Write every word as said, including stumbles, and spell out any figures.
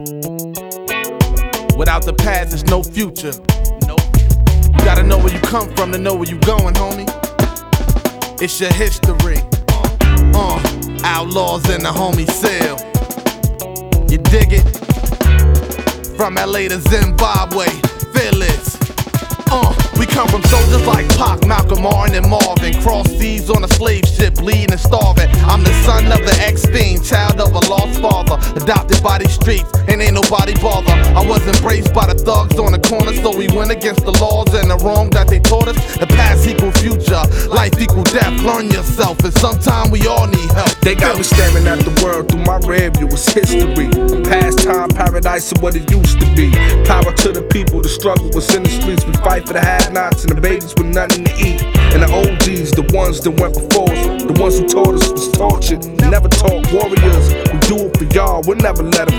Without the past, there's no future. You gotta know where you come from to know where you going, homie. It's your history. Uh, outlaws in the homie cell. You dig it? From L A to Zimbabwe, fearless. Uh, we come from soldiers like Pac, Malcolm, Martin, and Marvin. Cross seas on a slave ship, bleeding and starving. I'm the son of the ex-fiend, child of a lost father, adopted by these streets, and ain't nobody bother. I was embraced by the thugs on the corner, so we went against the laws and the wrong that they taught us. The past equal future, life equal death. Learn yourself, and sometime we all need help. They got me staring at the world through my rear view. It's history, past time, paradise, and what it used to be. Power to the people, the struggle was in the streets. We fight for the have-nots and the babies with nothing to eat. And the O Gs, the ones that went before us, the ones who taught us was tortured, never taught warriors. We do it for y'all, we'll never let them